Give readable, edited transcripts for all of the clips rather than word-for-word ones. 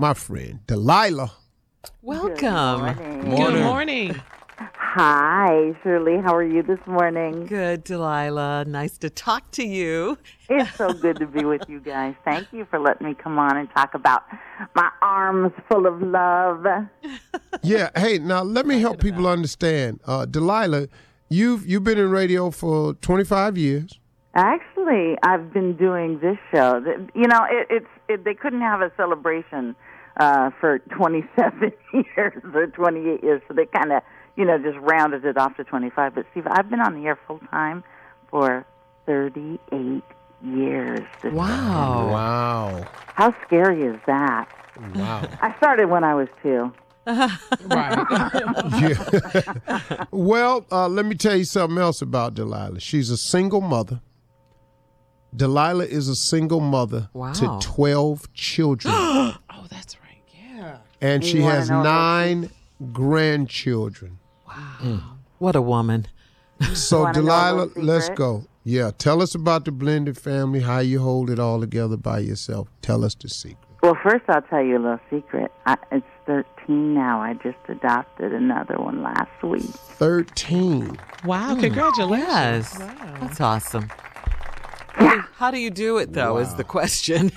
my friend, Delilah. Welcome. Good morning. Hi, Shirley. How are you this morning? Good, Delilah. Nice to talk to you. It's so good to be with you guys. Thank you for letting me come on and talk about my arms full of love. Yeah. Hey, now let me help people understand. Delilah, you've been in radio for 25 years. Actually, I've been doing this show. You know, they couldn't have a celebration for 27 years or 28 years, so they kind of, just rounded it off to 25. But, Steve, I've been on the air full-time for 38 years. Wow. How scary is that? Wow. I started when I was 2. Right. Yeah. Well, let me tell you something else about Delilah. She's a single mother. Delilah is a single mother to 12 children. Oh, that's right. Yeah. And she has 9 grandchildren. Wow. What a woman. So, Delilah, let's secret? go. Yeah, tell us about the blended family, how you hold it all together by yourself. Tell us the secret. Well, first I'll tell you a little secret. It's 13 now. I just adopted another one last week. 13. Wow. Congratulations. Yes. Wow. That's awesome. How do you do it, though, is the question.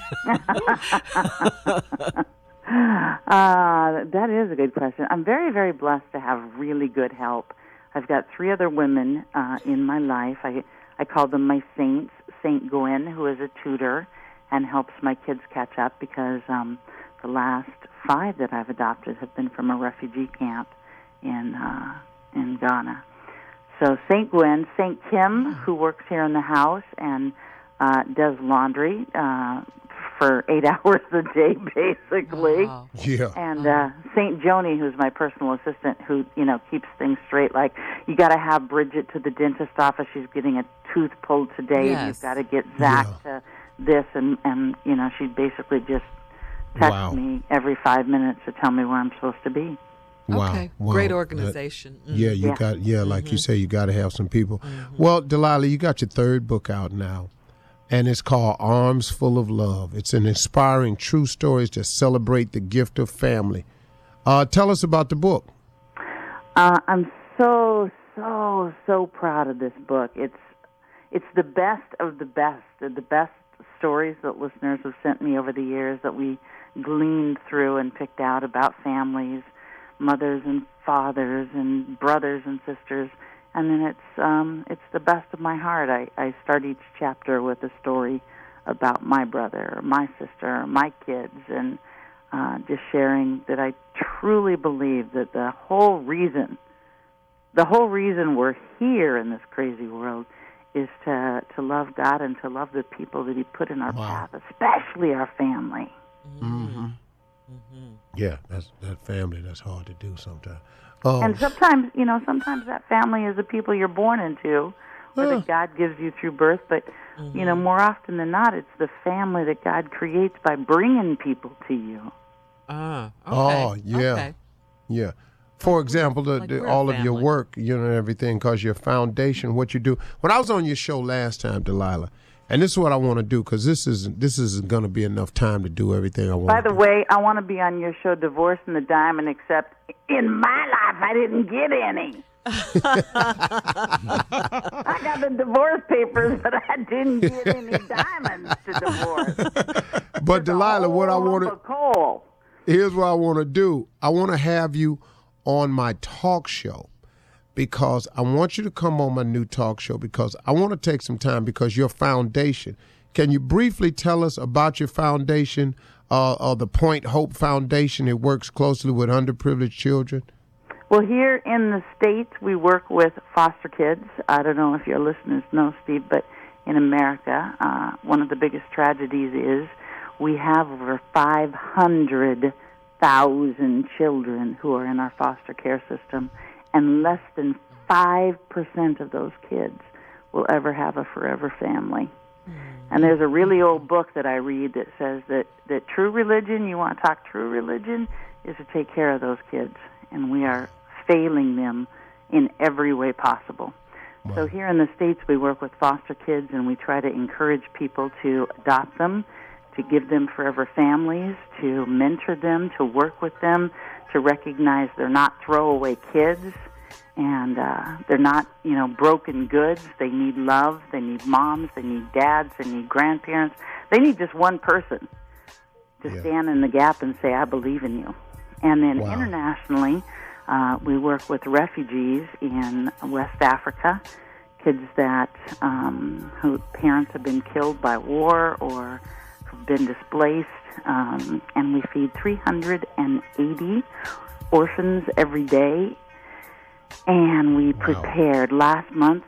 That is a good question. I'm very, very blessed to have really good help. I've got 3 other women in my life. I call them my saints. Saint Gwen, who is a tutor and helps my kids catch up because the last 5 that I've adopted have been from a refugee camp in Ghana. So Saint Gwen, Saint Kim, who works here in the house and does laundry for 8 hours a day, basically. Wow. Yeah. And Saint Joni, who's my personal assistant, who keeps things straight. Like, you got to have Bridget to the dentist office. She's getting a tooth pulled today. Yes. You've got to get Zach to this, and she basically just texts me every 5 minutes to tell me where I'm supposed to be. Wow. Okay. Wow. Great organization. Yeah, you got like you say, you got to have some people. Well, Delilah, you got your 3rd book out now, and it's called Arms Full of Love. It's an inspiring true stories to celebrate the gift of family. Tell us about the book. I'm so proud of this book. It's the best of the best stories that listeners have sent me over the years that we gleaned through and picked out about families, mothers and fathers and brothers and sisters, and then it's the best of my heart. I start each chapter with a story about my brother, or my sister, or my kids, and just sharing that I truly believe that the whole reason we're here in this crazy world is to love God and to love the people that He put in our path, especially our family. Mm-hmm. Yeah, that family. That's hard to do sometimes. And sometimes that family is the people you're born into, or that God gives you through birth. But more often than not, it's the family that God creates by bringing people to you. Okay. Oh, yeah. Okay. Yeah. For example, all of your family. work, and everything, because your foundation, what you do. When I was on your show last time, Delilah, and this is what I want to do, because this isn't going to be enough time to do everything I want By to the do. way, I want to be on your show, Divorce and the Diamond, except in my life, I didn't get any. I got the divorce papers, but I didn't get any diamonds to divorce. But Delilah, what I want to coal. here's what I want to do. I want to have you on my talk show, because I want you to come on my new talk show, because I want to take some time, because your foundation. Can you briefly tell us about your foundation, the Point Hope Foundation? It works closely with underprivileged children. Well, here in the States, we work with foster kids. I don't know if your listeners know, Steve, but in America, one of the biggest tragedies is we have over 500,000 children who are in our foster care system, and less than 5% of those kids will ever have a forever family. And there's a really old book that I read that says that true religion, you want to talk true religion, is to take care of those kids. And we are failing them in every way possible. Wow. So here in the States, we work with foster kids, and we try to encourage people to adopt them, to give them forever families, to mentor them, to work with them, to recognize they're not throwaway kids, and they're not, broken goods. They need love. They need moms. They need dads. They need grandparents. They need just one person to stand in the gap and say, I believe in you. And then internationally, we work with refugees in West Africa, kids that whose parents have been killed by war or have been displaced, and we feed 380 orphans every day. And we prepared last month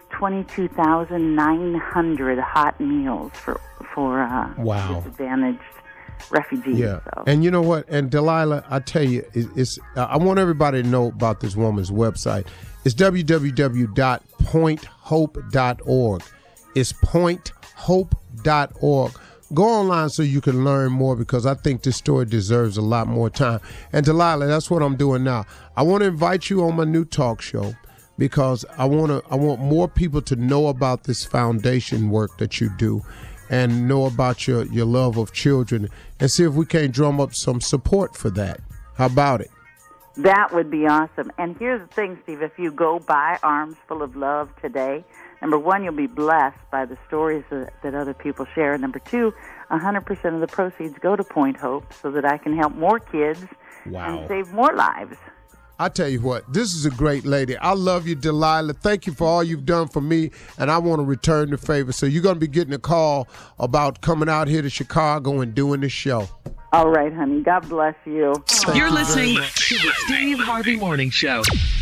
22,900 hot meals for disadvantaged refugees. Yeah, so. And you know what? And Delilah, I tell you, I want everybody to know about this woman's website. It's www.pointhope.org. It's pointhope.org. Go online so you can learn more, because I think this story deserves a lot more time. And Delilah, that's what I'm doing now. I want to invite you on my new talk show because I want more people to know about this foundation work that you do and know about your love of children, and see if we can't drum up some support for that. How about it? That would be awesome. And here's the thing, Steve, if you go by Arms Full of Love today, number one, you'll be blessed by the stories that other people share. Number two, 100% of the proceeds go to Point Hope so that I can help more kids and save more lives. I tell you what, this is a great lady. I love you, Delilah. Thank you for all you've done for me, and I want to return the favor. So you're going to be getting a call about coming out here to Chicago and doing this show. All right, honey. God bless you. You're listening to the Steve Harvey Morning Show.